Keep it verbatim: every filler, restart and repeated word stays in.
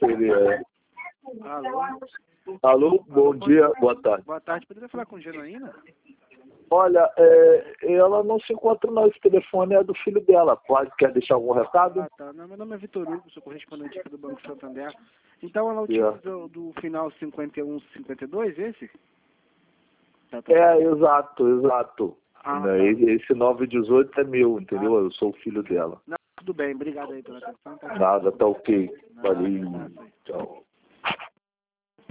ele é. Alô? Alô, bom dia, boa tarde. Boa tarde, poderia falar com Genuína? Olha, é, ela não se encontra não, esse telefone é do filho dela. Pode, quer deixar algum recado? Ah, tá. Não, meu nome é Vitor Hugo, sou correspondente aqui do Banco Santander. Então ela Yeah. utiliza do final cinquenta e um, cinquenta e dois, esse? Tá, tá. É, exato, exato. Ah, Né, tá. Esse nove dezoito é meu, entendeu? Eu sou o filho dela. Não, tudo bem, obrigado aí pela atenção. Tá? Nada, tá ok. Nada, Valeu. nada. Tchau.